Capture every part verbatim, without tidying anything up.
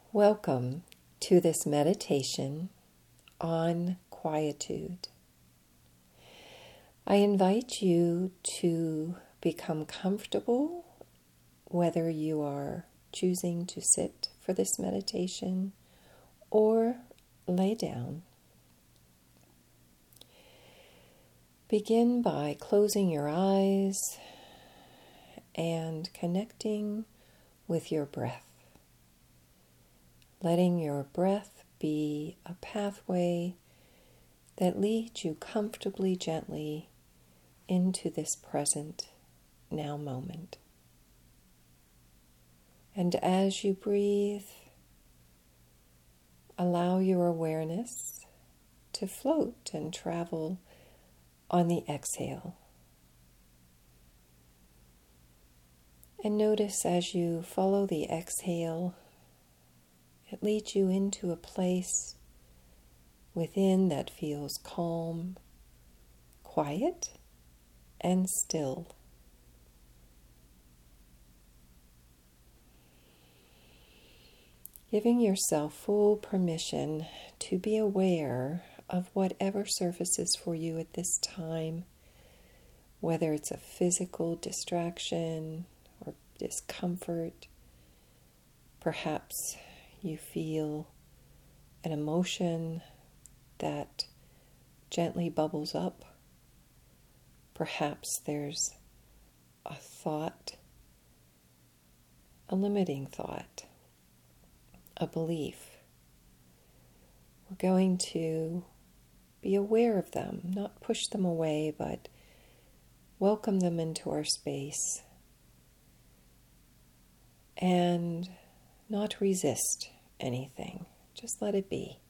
Welcome to this meditation on quietude. I invite you to become comfortable, whether you are choosing to sit for this meditation or lay down. Begin by closing your eyes and connecting with your breath. Letting your breath be a pathway that leads you comfortably, gently into this present now moment. And as you breathe, allow your awareness to float and travel on the exhale. And notice as you follow the exhale, it leads you into a place within that feels calm, quiet, and still. Giving yourself full permission to be aware of whatever surfaces for you at this time, whether it's a physical distraction or discomfort. Perhaps you feel an emotion that gently bubbles up. Perhaps there's a thought, a limiting thought, a belief. We're going to be aware of them, not push them away, but welcome them into our space and not resist anything. Just let it be.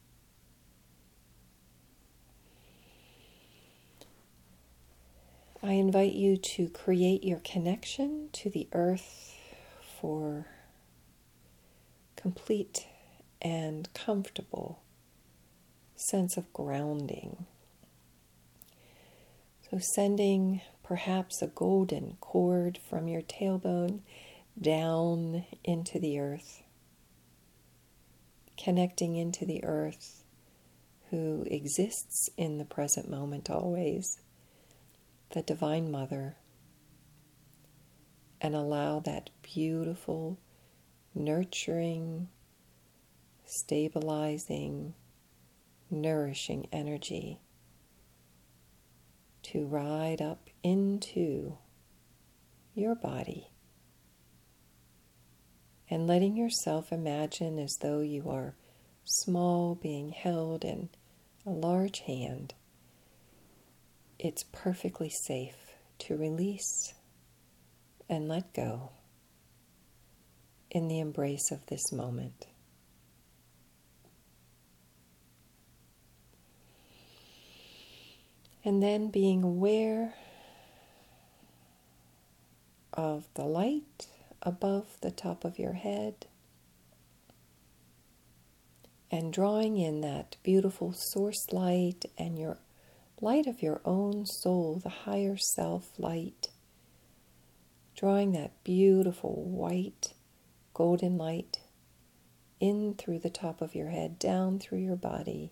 I invite you to create your connection to the earth for complete and comfortable sense of grounding. So sending perhaps a golden cord from your tailbone down into the earth, connecting into the earth who exists in the present moment always, the Divine Mother, and allow that beautiful, nurturing, stabilizing, nourishing energy to ride up into your body. And letting yourself imagine as though you are small, being held in a large hand. It's perfectly safe to release and let go in the embrace of this moment. And then being aware of the light above the top of your head and drawing in that beautiful source light and your light of your own soul, the higher self light, drawing that beautiful white golden light in through the top of your head, down through your body.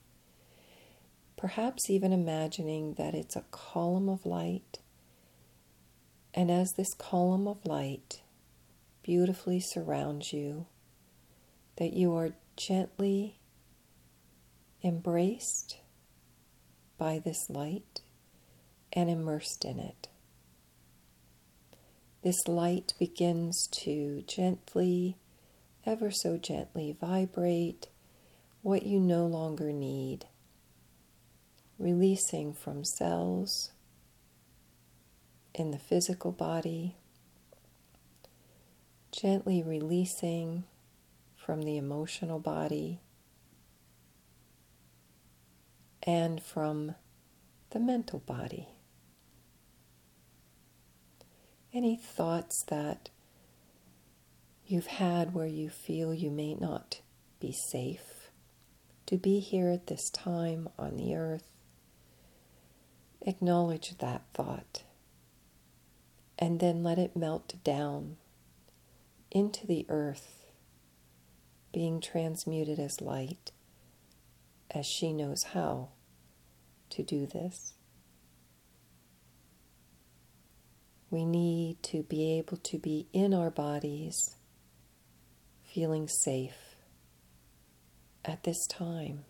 Perhaps even imagining that it's a column of light, and as this column of light beautifully surrounds you, that you are gently embraced by this light and immersed in it. This light begins to gently, ever so gently vibrate what you no longer need, releasing from cells in the physical body, gently releasing from the emotional body, and from the mental body. Any thoughts that you've had where you feel you may not be safe to be here at this time on the earth, acknowledge that thought and then let it melt down into the earth being transmuted as light, as she knows how to do this. We need to be able to be in our bodies, feeling safe at this time.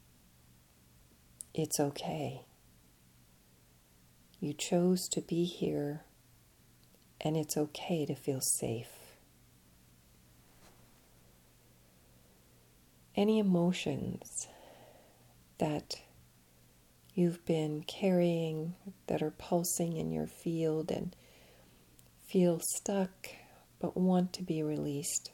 It's okay. You chose to be here, and it's okay to feel safe. Any emotions that you've been carrying that are pulsing in your field and feel stuck but want to be released.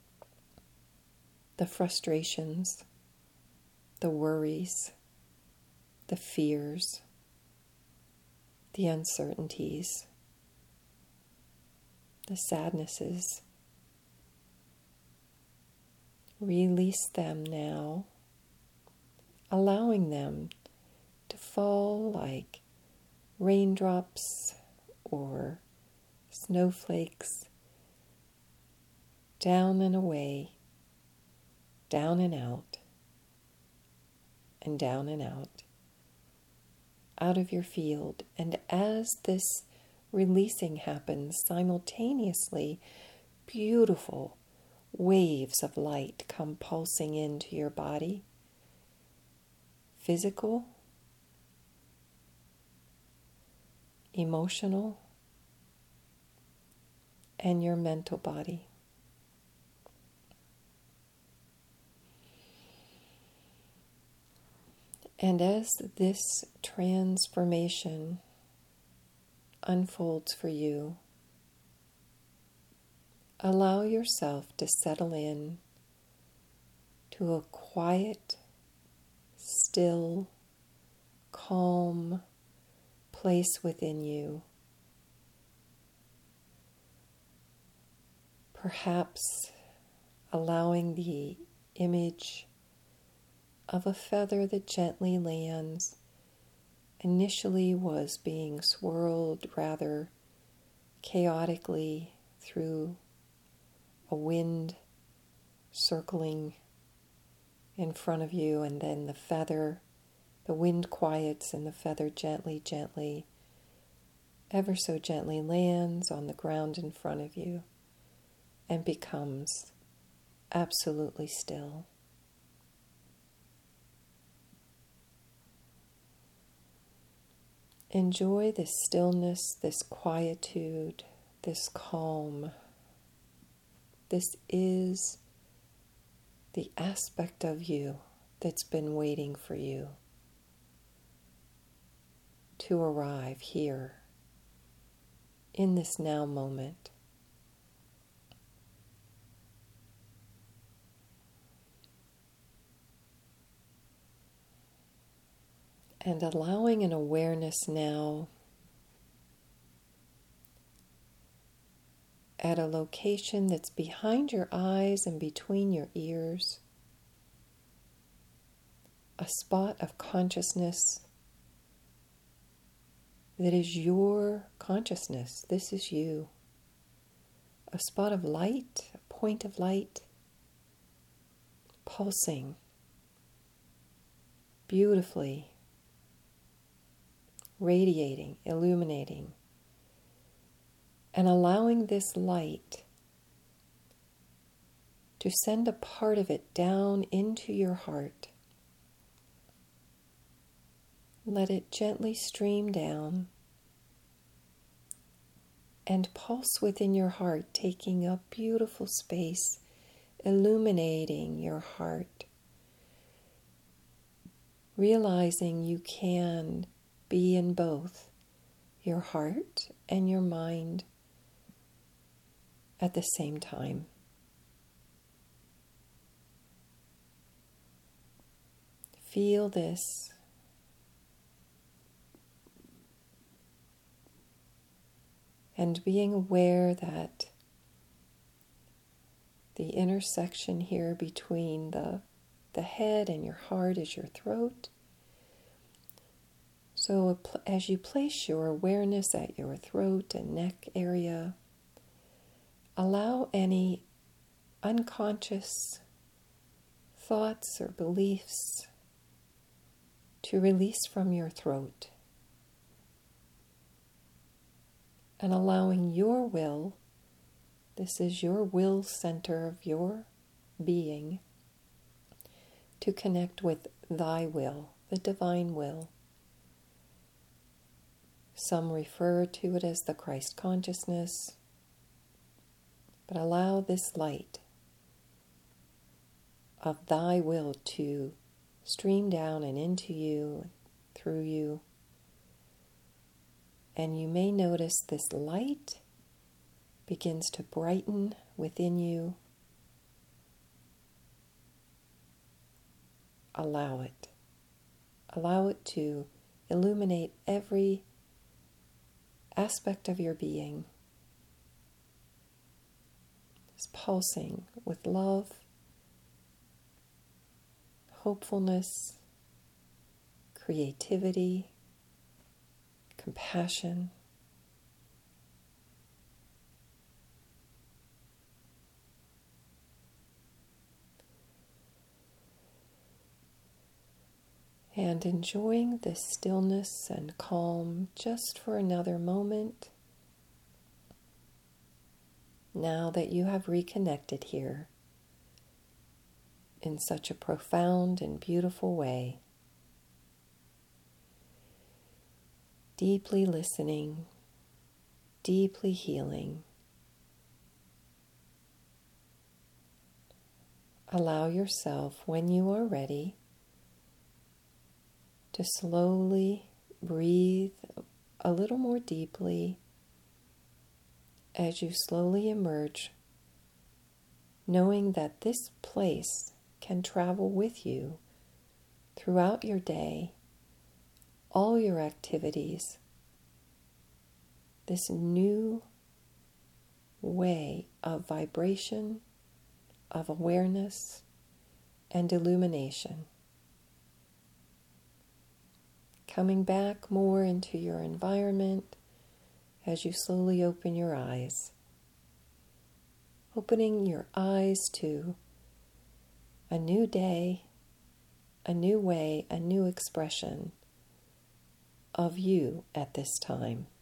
The frustrations, the worries, the fears, the uncertainties, the sadnesses. Release them now, allowing them to fall like raindrops or snowflakes down and away, down and out, and down and out, out of your field. And as this releasing happens, simultaneously, beautiful waves of light come pulsing into your body, physical, emotional, and your mental body. And as this transformation unfolds for you, allow yourself to settle in to a quiet, still, calm place within you. Perhaps allowing the image of a feather that gently lands, initially was being swirled rather chaotically through a wind circling in front of you, and then the feather, the wind quiets and the feather gently, gently, ever so gently lands on the ground in front of you and becomes absolutely still. Enjoy this stillness, this quietude, this calm. This is the aspect of you that's been waiting for you to arrive here in this now moment. And allowing an awareness now at a location that's behind your eyes and between your ears, a spot of consciousness that is your consciousness. This is you. A spot of light, a point of light, pulsing beautifully, radiating, illuminating, and allowing this light to send a part of it down into your heart. Let it gently stream down and pulse within your heart, taking up beautiful space, illuminating your heart, realizing you can be in both your heart and your mind at the same time. Feel this. And being aware that the intersection here between the, the head and your heart is your throat. So as you place your awareness at your throat and neck area, allow any unconscious thoughts or beliefs to release from your throat, and allowing your will, this is your will center of your being, to connect with thy will, the divine will. Some refer to it as the Christ consciousness, but allow this light of thy will to stream down and into you, through you. And you may notice this light begins to brighten within you. Allow it. Allow it to illuminate every aspect of your being. It's pulsing with love, hopefulness, creativity, compassion. And enjoying this stillness and calm just for another moment. Now that you have reconnected here in such a profound and beautiful way, deeply listening, deeply healing, allow yourself, when you are ready, to slowly breathe a little more deeply as you slowly emerge, knowing that this place can travel with you throughout your day, all your activities, this new way of vibration, of awareness, and illumination. Coming back more into your environment as you slowly open your eyes. Opening your eyes to a new day, a new way, a new expression of you at this time.